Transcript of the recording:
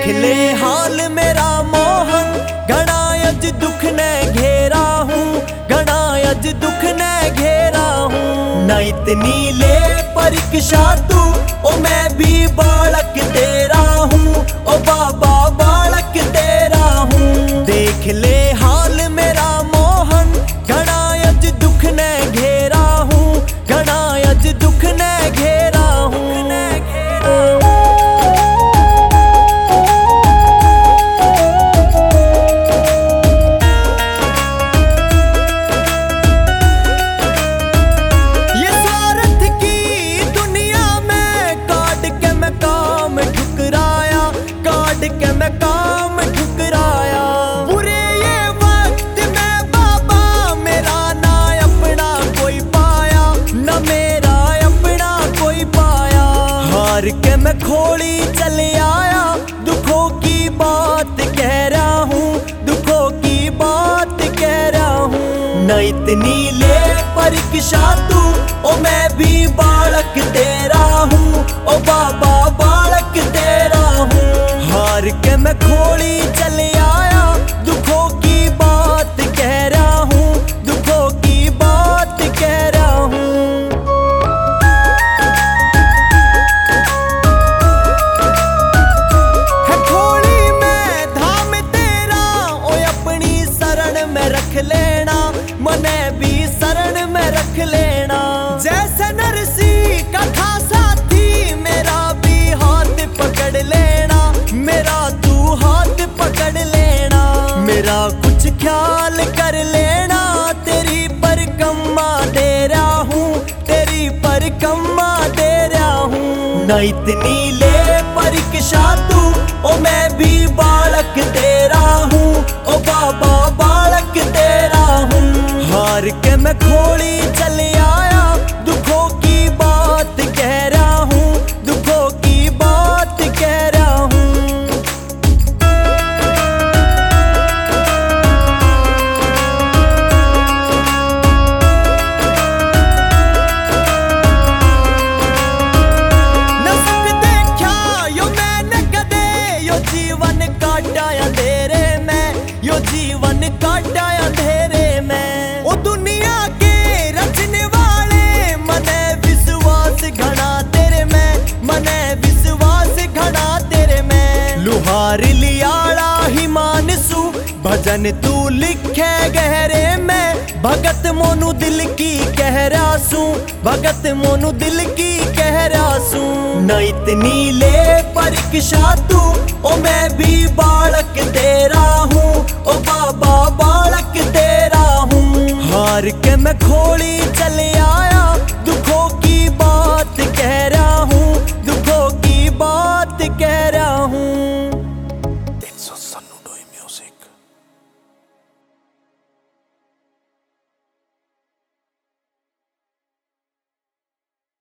देख ले हाल मेरा मोहन, घना अज दुख ने घेरा हूँ, घना अज दुख ने घेरा हूँ। न इतनी ले परीक्षा तू, ओ मैं भी बालक तेरा हूँ, ओ बाबा बालक तेरा हूँ। देख ले हाल मेरा मोहन, घना अज दुख ने घेरा हूँ, घना अज दुख ने घेरा हूँ। मैं काम ठुकराया, बुरे ये वक्त में बाबा मेरा ना अपना कोई पाया, न मेरा अपना कोई पाया। हार के मैं खोली चले आया, दुखों की बात कह रहा हूँ, दुखों की बात कह रहा हूँ। न इतनी ले परीक्षा तू, ओ मैं भी बालक तेरा हूँ, ओ बाबा बालक तेरा हूँ। हार के मैं खोली चले आया, दुखों की बात कह रहा हूँ, दुखों की बात कह रहा हूँ। है खोली मैं धाम तेरा, ओ अपनी शरण में रख लेना, मने भी शरण में रख लेना। जैसे नरसी का था साथी, मेरा भी हाथ पकड़ लेना, मेरा तू हाथ पकड़ लेना। मेरा कुछ ख्याल कर लेना, तेरी परिक्रमा दे रहा हूँ, तेरी परिक्रमा दे रहा हूँ। न इतनी ले परीक्षा तू, ओ मैं भी बालक तेरा हूँ, ओ बाबा बालक तेरा हूँ। हार के मैं खोली चले आया, दुखों की बात कह रहा हूँ, दुखों की बात कह रहा हूँ। जीवन काटा अंधेरे में, ओ दुनिया के रचने वाले, मने विश्वास घना तेरे में, मने विश्वास घना तेरे में। लुहार लियाड़ा ही मानसू, भजन तू लिखे गहरे में, भगत मोनू दिल की कह रहा सू, भगत मोनू दिल की कह रहा सू। न इतनी ले परीक्षा तू, ओ मैं भी बालक तेरा हूँ, ओ बाबा बालक तेरा हूँ। हार के मैं खोली चल